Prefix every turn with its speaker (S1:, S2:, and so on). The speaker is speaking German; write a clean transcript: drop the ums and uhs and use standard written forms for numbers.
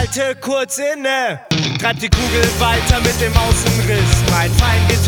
S1: halte kurz inne, treib die Kugel weiter mit dem Außenriss. Mein Feind